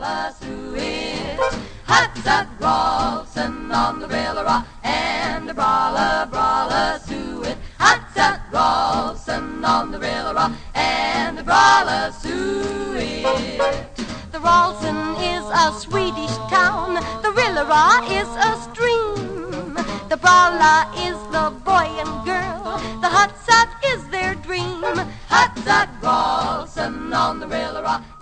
brawler suet. Hudson Rawson on the Rilla and the brawler suet. Hudson Rawson on the Rilla and the brawler suet. The Ralston is a Swedish town, the Rilla is a stream. The brawler is the boy and girl, the Hudson is their dream. Hudson Rawson on the Rilla